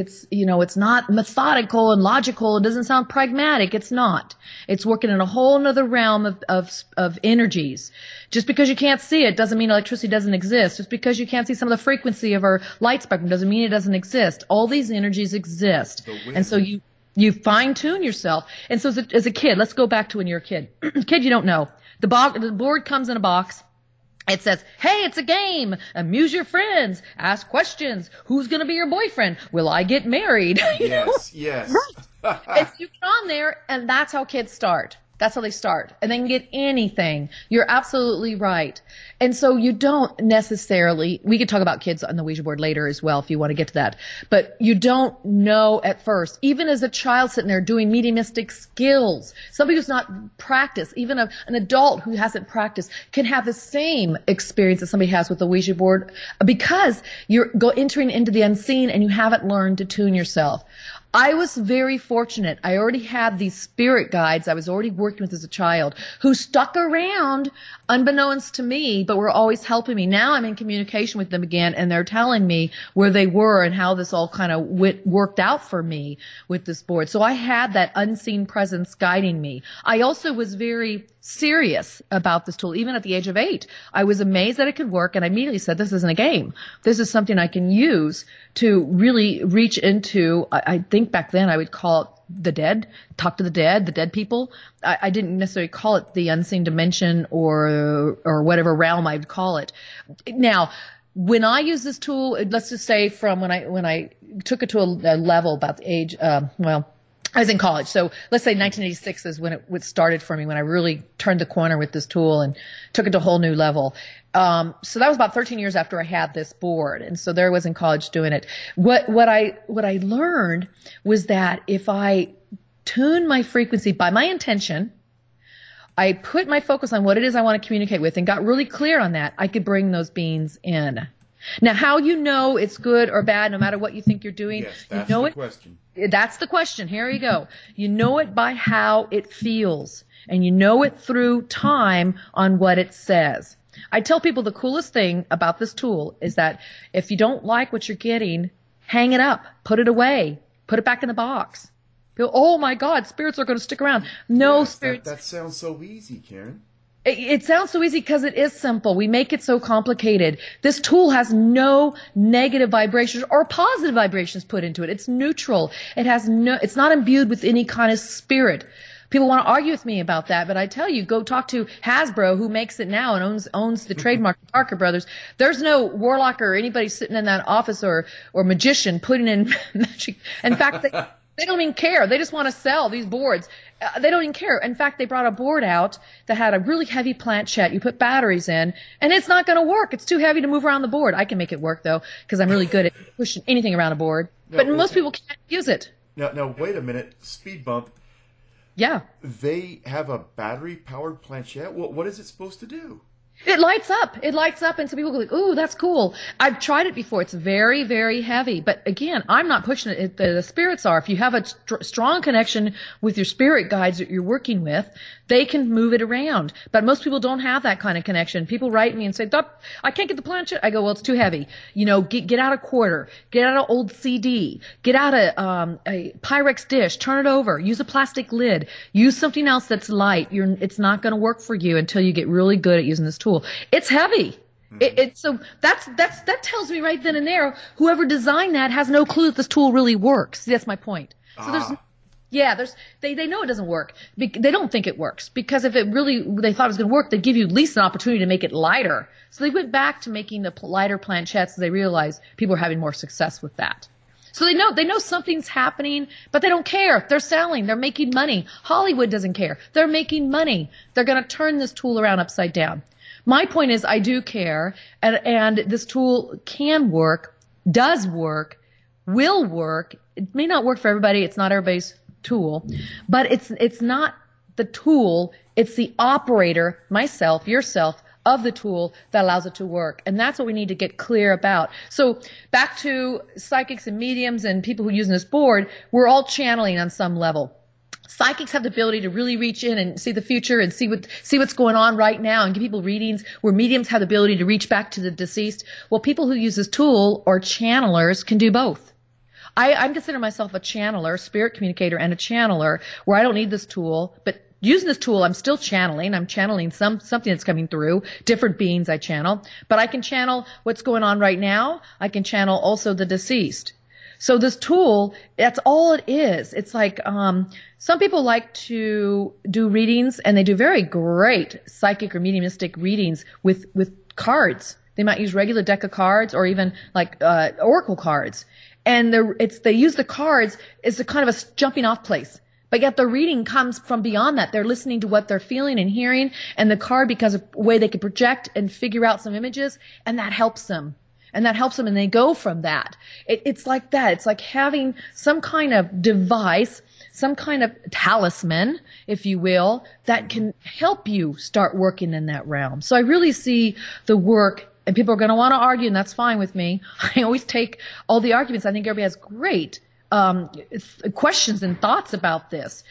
it's not methodical and logical. It doesn't sound pragmatic. It's not. It's working in a whole nother realm of energies. Just because you can't see it doesn't mean electricity doesn't exist. Just because you can't see some of the frequency of our light spectrum doesn't mean it doesn't exist. All these energies exist. And so you fine tune yourself. And so as a kid, let's go back to when you're a kid. Kid, you don't know. The board comes in a box. It says, hey, it's a game. Amuse your friends. Ask questions. Who's going to be your boyfriend? Will I get married? Yes. Right. And you get on there, and that's how kids start. That's how they start. And they can get anything. You're absolutely right. And so you don't necessarily, we could talk about kids on the Ouija board later as well if you want to get to that. But you don't know at first, even as a child sitting there doing mediumistic skills, somebody who's not practiced, even an adult who hasn't practiced can have the same experience that somebody has with the Ouija board because you're entering into the unseen and you haven't learned to tune yourself. I was very fortunate. I already had these spirit guides I was already working with as a child who stuck around unbeknownst to me, but were always helping me. Now I'm in communication with them again, and they're telling me where they were and how this all kind of worked out for me with this board. So I had that unseen presence guiding me. I also was very serious about this tool. Even at the age of 8, I was amazed that it could work, and I immediately said, this isn't a game. This is something I can use to really reach into, I think back then I would call it the dead, talk to the dead people. I didn't necessarily call it the unseen dimension or whatever realm I'd call it. Now, when I use this tool, let's just say from when I took it to a level about the age, I was in college. So let's say 1986 is when it started for me, when I really turned the corner with this tool and took it to a whole new level. So that was about 13 years after I had this board. And so there I was in college doing it. What I learned was that if I tune my frequency by my intention, I put my focus on what it is I want to communicate with and got really clear on that, I could bring those beings in. Now, how you know it's good or bad, no matter what you think you're doing, Yes, that's you know the it. question. That's the question. Here you go. You know it by how it feels, and you know it through time on what it says. I tell people the coolest thing about this tool is that if you don't like what you're getting, hang it up, put it away, put it back in the box. Go, oh my God, spirits are going to stick around. No, Yes, spirits. That sounds so easy, Karen. It sounds so easy because it is simple. We make it so complicated. This tool has no negative vibrations or positive vibrations put into it. It's neutral. It's not imbued with any kind of spirit. People want to argue with me about that, but I tell you, go talk to Hasbro, who makes it now and owns the trademark, Parker Brothers. There's no warlock or anybody sitting in that office or magician putting in magic. In fact, they don't even care. They just want to sell these boards. They don't even care. In fact, they brought a board out that had a really heavy planchette. You put batteries in, and it's not going to work. It's too heavy to move around the board. I can make it work, though, because I'm really good at pushing anything around a board. But most people can't use it. Now, wait a minute. Speed bump. Yeah. They have a battery-powered planchette? What is it supposed to do? It lights up. It lights up, and so people go like, ooh, that's cool. I've tried it before. It's very, very heavy. But again, I'm not pushing it. The spirits are. If you have a strong connection with your spirit guides that you're working with, they can move it around. But most people don't have that kind of connection. People write me and say, I can't get the planchette. I go, well, it's too heavy. You know, get out a quarter. Get out an old CD. Get out a Pyrex dish. Turn it over. Use a plastic lid. Use something else that's light. It's not going to work for you until you get really good at using this tool. It's heavy. So that tells me right then and there, whoever designed that has no clue that this tool really works. That's my point. So they know it doesn't work. They don't think it works because if they thought it was going to work, they'd give you at least an opportunity to make it lighter. So they went back to making the lighter planchettes. They realized people are having more success with that. So they know something's happening, but they don't care. They're selling. They're making money. Hollywood doesn't care. They're making money. They're going to turn this tool around upside down. My point is I do care, and this tool can work, does work, will work. It may not work for everybody. It's not everybody's tool, but it's not the tool. It's the operator, myself, yourself, of the tool that allows it to work. And that's what we need to get clear about. So back to psychics and mediums and people who are using this board, we're all channeling on some level. Psychics have the ability to really reach in and see the future and see what's going on right now and give people readings, where mediums have the ability to reach back to the deceased. Well, people who use this tool or channelers can do both. I consider myself a channeler, spirit communicator, and a channeler, where I don't need this tool, but using this tool, I'm still channeling. I'm channeling something that's coming through, different beings I channel, but I can channel what's going on right now. I can channel also the deceased. So this tool, that's all it is. It's like, some people like to do readings, and they do very great psychic or mediumistic readings with cards. They might use regular deck of cards or even like, oracle cards. And they use the cards as a kind of a jumping off place. But yet the reading comes from beyond that. They're listening to what they're feeling and hearing, and the card becomes a way they can project and figure out some images, and that helps them. And they go from that. It's like that. It's like having some kind of device, some kind of talisman, if you will, that can help you start working in that realm. So I really see the work, and people are going to want to argue, and that's fine with me. I always take all the arguments. I think everybody has great questions and thoughts about this.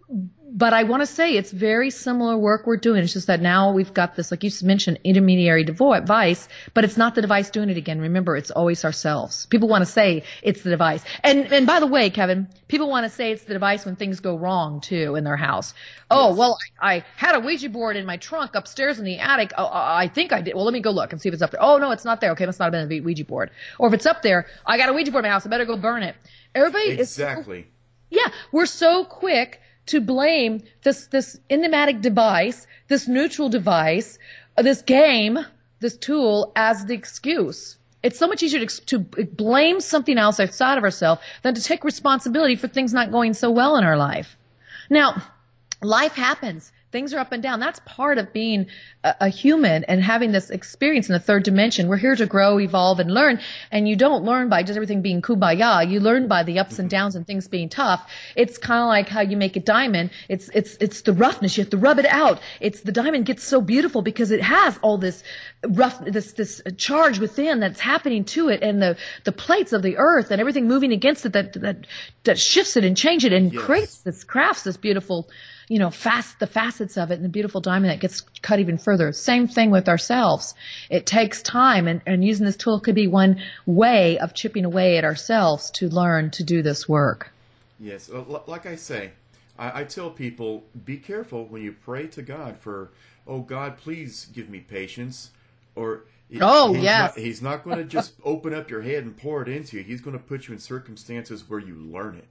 but I want to say it's very similar work we're doing. It's just that now we've got this, like you mentioned, intermediary device, but it's not the device doing it again. Remember, it's always ourselves. People want to say it's the device. And by the way, Kevin, people want to say it's the device when things go wrong too in their house. Oh, well, I had a Ouija board in my trunk upstairs in the attic. Oh, I think I did. Well, let me go look and see if it's up there. Oh, no, it's not there. Okay, it must not have been a Ouija board. Or if it's up there, I got a Ouija board in my house. I better go burn it. Everybody Exactly. Yeah, we're so quick to blame this enigmatic device, this neutral device, this game, this tool as the excuse. It's so much easier to blame something else outside of ourselves than to take responsibility for things not going so well in our life. Now, life happens. Things are up and down. That's part of being a human and having this experience in the third dimension. We're here to grow, evolve, and learn. And you don't learn by just everything being kumbaya. You learn by the ups and downs and things being tough. It's kind of like how you make a diamond. It's the roughness. You have to rub it out. The diamond gets so beautiful because it has all this this charge within that's happening to it, and the plates of the earth and everything moving against it that shifts it and changes it and crafts this beautiful, the facets of it and the beautiful diamond that gets cut even further. Same thing with ourselves. It takes time, and using this tool could be one way of chipping away at ourselves to learn to do this work. Yes, like I say, I tell people, be careful when you pray to God for, oh God, please give me patience. Or he's not going to just open up your head and pour it into you. He's going to put you in circumstances where you learn it.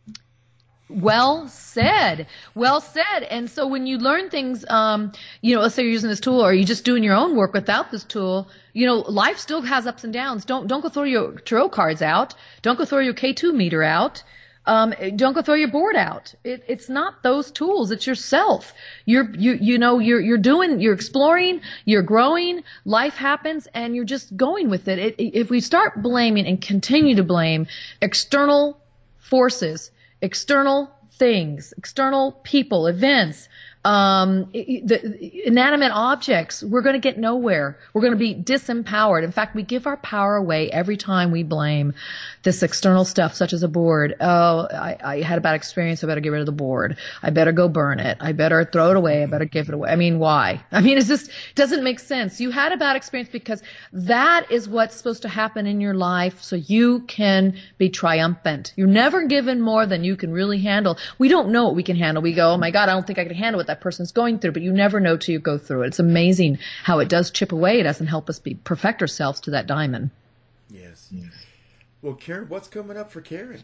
Well said. Well said. And so when you learn things, let's say you're using this tool or you're just doing your own work without this tool, life still has ups and downs. Don't go throw your tarot cards out. Don't go throw your K2 meter out. Don't go throw your board out. It's not those tools. It's yourself. You're exploring, you're growing, life happens, and you're just going with it. If we start blaming and continue to blame external forces, external things, external people, events, the inanimate objects, we're going to get nowhere. We're going to be disempowered. In fact, we give our power away every time we blame this external stuff, such as a board. Oh, I had a bad experience. I better get rid of the board. I better go burn it. I better throw it away. I better give it away. I mean, why? I mean, it doesn't make sense. You had a bad experience because that is what's supposed to happen in your life so you can be triumphant. You're never given more than you can really handle. We don't know what we can handle. We go, oh my God, I don't think I can handle what that person's going through, but you never know till you go through it. It's amazing how it does chip away at us and help us perfect ourselves to that diamond. Yes. Well, Karen, what's coming up for Karen?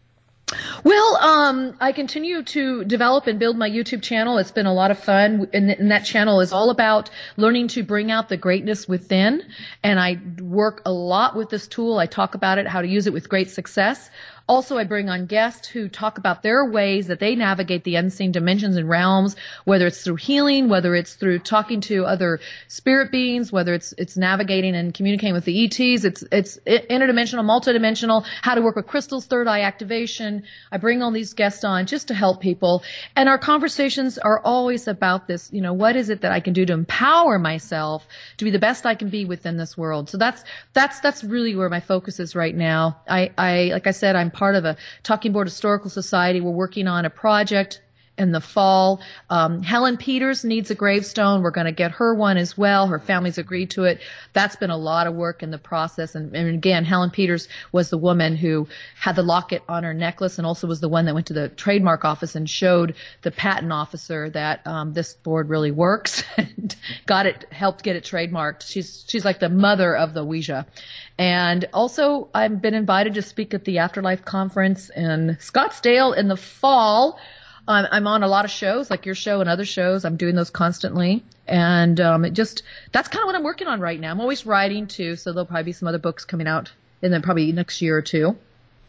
Well, I continue to develop and build my YouTube channel. It's been a lot of fun, and that channel is all about learning to bring out the greatness within, and I work a lot with this tool. I talk about it, how to use it with great success. Also, I bring on guests who talk about their ways that they navigate the unseen dimensions and realms, whether it's through healing, whether it's through talking to other spirit beings, whether it's navigating and communicating with the ETs, it's interdimensional, multidimensional, how to work with crystals, third eye activation. I bring all these guests on just to help people. And our conversations are always about this, what is it that I can do to empower myself to be the best I can be within this world? So that's really where my focus is right now. I like I said, I'm part of a Talking Board Historical Society. We're working on a project in the fall. Helen Peters needs a gravestone. We're going to get her one as well. Her family's agreed to it. That's been a lot of work in the process. And again, Helen Peters was the woman who had the locket on her necklace and also was the one that went to the trademark office and showed the patent officer that this board really works and helped get it trademarked. She's like the mother of the Ouija. And also, I've been invited to speak at the Afterlife Conference in Scottsdale in the fall. I'm on a lot of shows, like your show and other shows. I'm doing those constantly. And that's kind of what I'm working on right now. I'm always writing, too, so there'll probably be some other books coming out in then probably next year or two.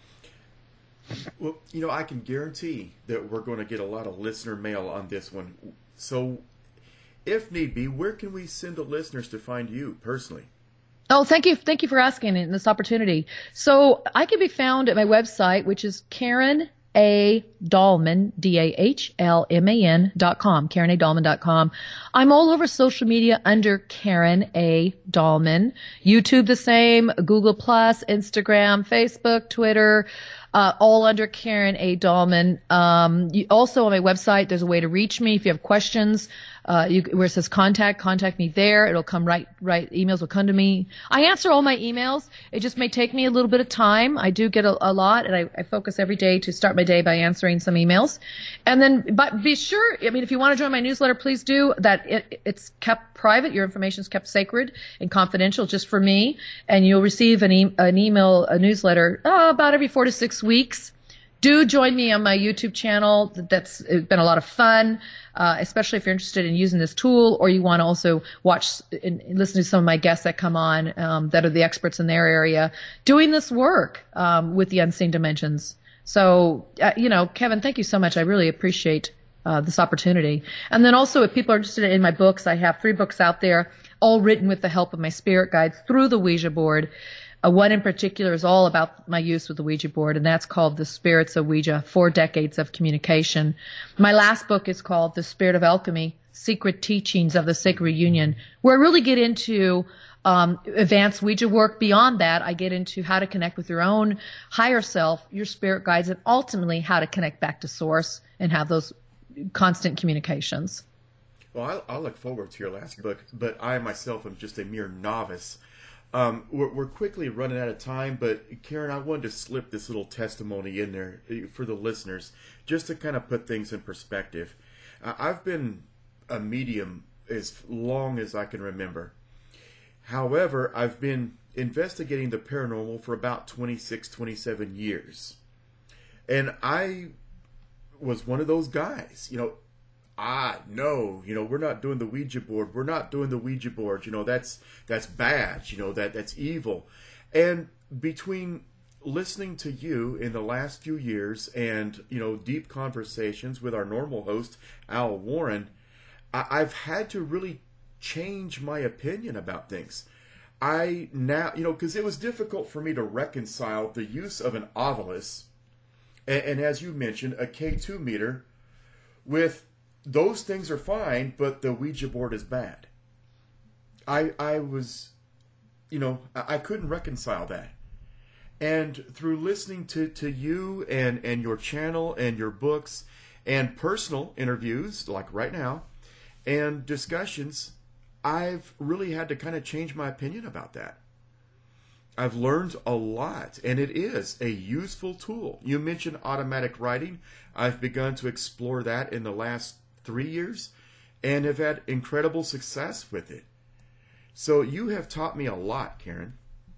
Well, I can guarantee that we're going to get a lot of listener mail on this one. So, if need be, where can we send the listeners to find you personally? Oh, thank you. Thank you for asking this opportunity. So I can be found at my website, which is KarenA Dahlman, DAHLMAN.com, KarenADahlman.com. I'm all over social media under Karen A. Dahlman. YouTube the same, Google Plus, Instagram, Facebook, Twitter, all under Karen A. Dahlman. Also on my website, there's a way to reach me if you have questions. Where it says contact me there. It'll come right. Emails will come to me. I answer all my emails. It just may take me a little bit of time. I do get a lot, and I focus every day to start my day by answering some emails. And then, but be sure, I mean, if you want to join my newsletter, please do. That it's kept private. Your information is kept sacred and confidential just for me. And you'll receive a newsletter about every 4 to 6 weeks. Do join me on my YouTube channel. It's been a lot of fun, especially if you're interested in using this tool, or you want to also watch and listen to some of my guests that come on that are the experts in their area doing this work with the unseen dimensions. So, Kevin, thank you so much. I really appreciate this opportunity. And then also, if people are interested in my books, I have 3 books out there, all written with the help of my spirit guides through the Ouija board. One in particular is all about my use with the Ouija board, and that's called The Spirits of Ouija, 4 Decades of Communication. My last book is called The Spirit of Alchemy, Secret Teachings of the Sacred Union, where I really get into advanced Ouija work. Beyond that, I get into how to connect with your own higher self, your spirit guides, and ultimately how to connect back to source and have those constant communications. Well, I'll look forward to your last book, but I myself am just a mere novice. We're quickly running out of time, but Karen, I wanted to slip this little testimony in there for the listeners, just to kind of put things in perspective. I've been a medium as long as I can remember. However, I've been investigating the paranormal for about 26, 27 years. And I was one of those guys, no, we're not doing the Ouija board. We're not doing the Ouija board. That's bad. That's evil. And between listening to you in the last few years and, deep conversations with our normal host, Al Warren, I've had to really change my opinion about things. I now, because it was difficult for me to reconcile the use of an Ovilus and as you mentioned, a K2 meter with those things are fine, but the Ouija board is bad. I was, I couldn't reconcile that. And through listening to you and your channel and your books and personal interviews, like right now, and discussions, I've really had to kind of change my opinion about that. I've learned a lot, and it is a useful tool. You mentioned automatic writing. I've begun to explore that in the last 3 years and have had incredible success with it. So you have taught me a lot, Karen.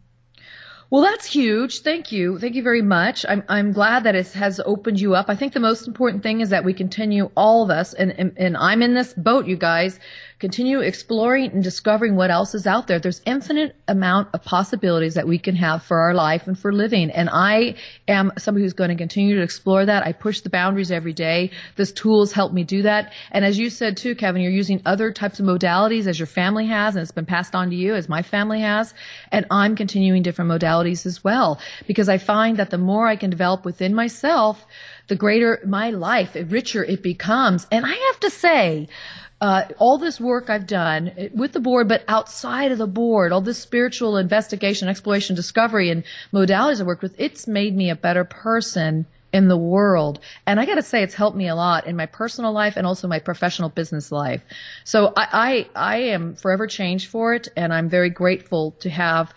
Well, that's huge. Thank you. Thank you very much. I'm glad that it has opened you up. I think the most important thing is that we continue, all of us, and I'm in this boat, you guys, continue exploring and discovering what else is out there. There's infinite amount of possibilities that we can have for our life and for living. And I am somebody who's going to continue to explore that. I push the boundaries every day. This tool has helped me do that. And as you said too, Kevin, you're using other types of modalities as your family has, and it's been passed on to you as my family has. And I'm continuing different modalities as well, because I find that the more I can develop within myself, the greater my life, the richer it becomes. And I have to say, all this work I've done with the board, but outside of the board, all this spiritual investigation, exploration, discovery, and modalities I worked with, it's made me a better person in the world. And I got to say, it's helped me a lot in my personal life and also my professional business life. So I am forever changed for it, and I'm very grateful to have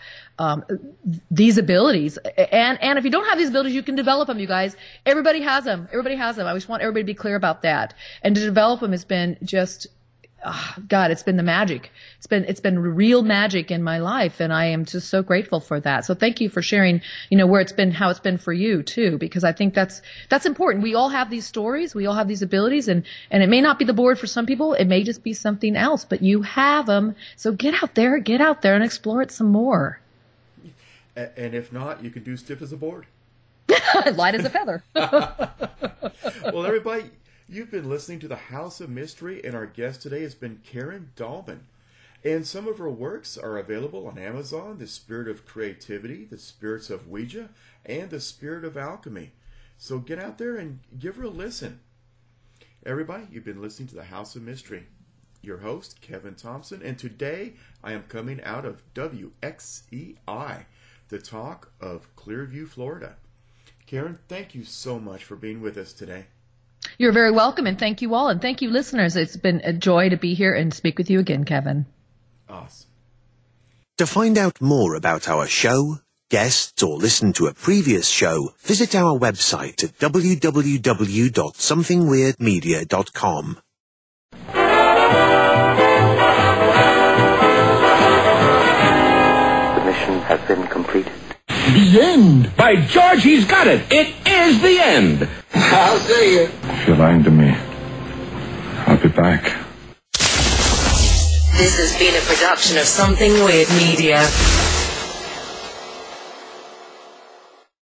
these abilities. And if you don't have these abilities, you can develop them, you guys. Everybody has them. Everybody has them. I just want everybody to be clear about that. And to develop them has been just, God, it's been the magic. It's been real magic in my life, and I am just so grateful for that. So thank you for sharing, where it's been, how it's been for you too, because I think that's important. We all have these stories, we all have these abilities, and it may not be the board for some people, it may just be something else, but you have them. So get out there and explore it some more. And if not, you can do stiff as a board. Light as a feather. Well, everybody, you've been listening to the House of Mystery, and our guest today has been Karen Dahlman. And some of her works are available on Amazon: The Spirit of Creativity, The Spirits of Ouija, and The Spirit of Alchemy. So get out there and give her a listen. Everybody, you've been listening to the House of Mystery. Your host, Kevin Thompson, and today I am coming out of WXEI, the talk of Clearview, Florida. Karen, thank you so much for being with us today. You're very welcome, and thank you all, and thank you, listeners. It's been a joy to be here and speak with you again, Kevin. Awesome. To find out more about our show, guests, or listen to a previous show, visit our website at www.somethingweirdmedia.com. The mission has been completed. The end. By George, he's got it. It is the end. I'll see you. If you're lying to me, I'll be back. This has been a production of Something Weird Media.